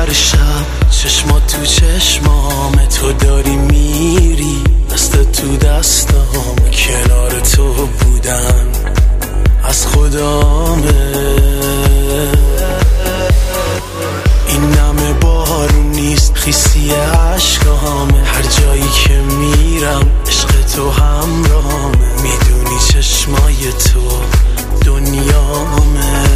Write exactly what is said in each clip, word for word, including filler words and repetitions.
هر شب چشما تو چشمام، تو داری میری دست تو دستام، کنار تو بودن از خدامه. این نمه بارون نیست خیسی عشقامه، هر جایی که میرم عشق تو همراهمه، میدونی چشمای تو دنیامه.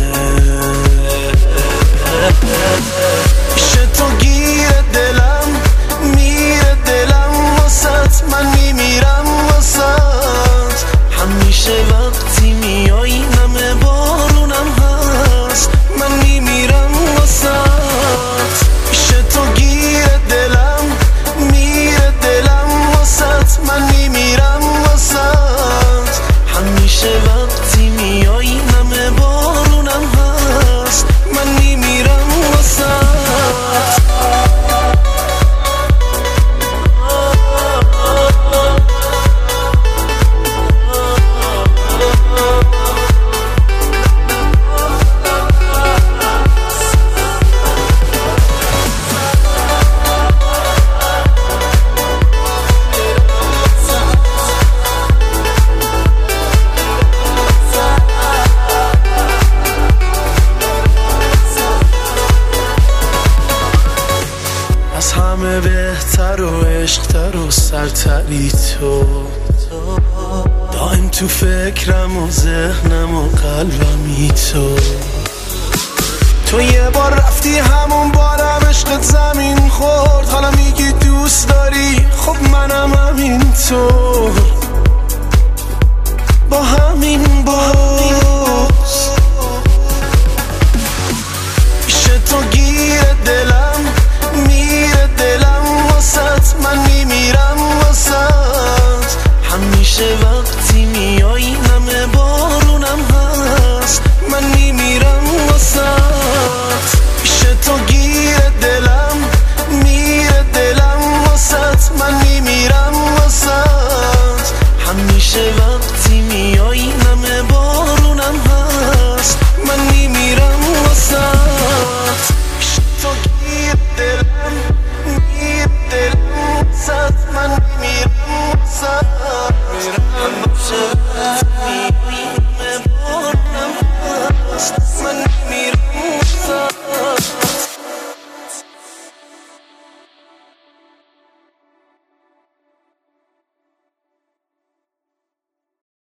میشه تو گیر دلم، میره دلم واسط، من میمیرم واسط. همیشه وقتی میای نمه بارونم هست، من میمیرم واسط. میشه تو گیر دلم، میره دلم واسط، من میمیرم واسط. همیشه وقتی میای نمه بارونم هست، من میمیرم واسط. از همه بهتر و عشقتر و سرتری تو، دائم تو فکرم و ذهنم و قلبمی تو. تو یه بار رفتی همون بارم عشقت زمین خورد، حالا میگی دوست داری، خب منم همین طور. با همین باز میشه تو گیر دلم، میره دلم واسط، من میمیرم واسط. همیشه وقتی میای نمه با